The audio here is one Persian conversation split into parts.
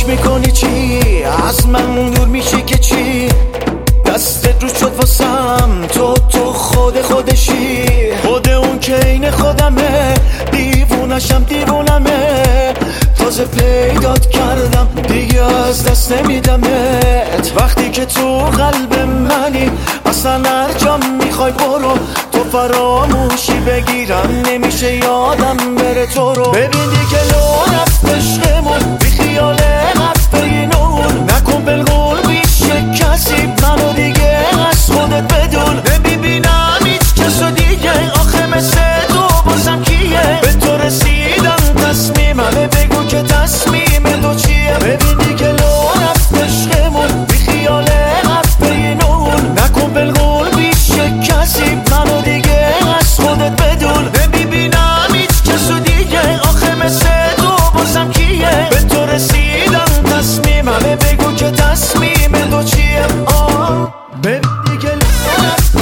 میکنی چی؟ از من دور میشی که چی؟ دستت رو شد واسم تو خودشی. خود اون که این خودمه، دیوونشم دیوونمه. تازه پیدات کردم دیگه از دست نمیدمت. وقتی که تو قلب منی اصلا هر جا میخوای برو. تو فراموشی بگیرم نمیشه یادم بره تو رو. ببین دیگه لو رفت عشقمون، بی خیال رفت اینون. نکن بالقول بیشه کسی منو دیگه از خودت بدون. نمیبینم هیچ کسو دیگه آخه مثل تو بازم کیه؟ به تو رسیدم تصمیممه، بگو که تصمیم تو چیه؟ ببین دیگه لو رفت عشقمون، بی خیال رفت اینون. نکن بالقول بیشه کسی منو دیگه از خودت بدون. نمیبینم هیچ کسو دیگه آخه مثل تو بازم کیه؟ به تو رسیدم تصمیممه، بگو که تصمیم تو چیه؟ ببین دیگه لو رفت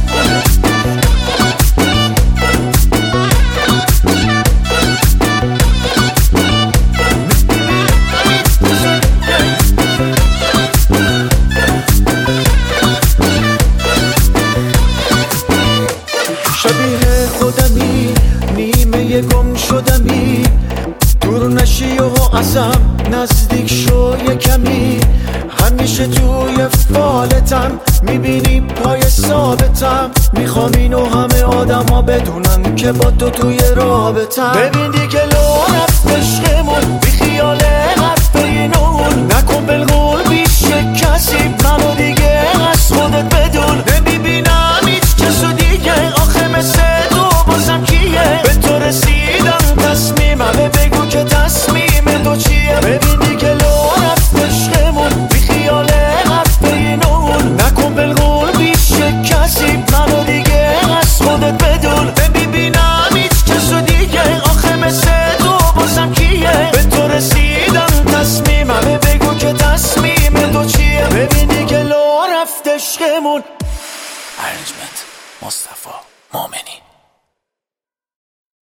شبیه خودمی، نیمه گم شدمی. دور نشی و ازم نزدیک شو یه کمی. همیشه توی فالتم میبینی پای ثابتم. میخوام اینو همه آدما بدونن که با تو توی رابطم. ببین دیگه لو رفت عشقمون، بی خیال حرف اینون. نکن بالقول بیشه کسی منو دیگه از خودت بدون. نمیبینم هیچ کسو دیگه آخه مثل تو بازم کیه؟ به تو رسیدم تصمیممه، بگو که تصمیم تو چیه؟ ببین دیگه لو رفت عشقمون، بی خیال حرف اینون. نکن بالقول بیشه کسی منو دیگه از خودت بدون. نمیبینم هیچ کسو دیگه آخه مثل تو بازم کیه؟ به تو رسیدم تصمیممه، بگو که تصمیم تو چیه؟ ببین دیگه لو رفت عشقمون. ارنجمنت مصطفی مومنی.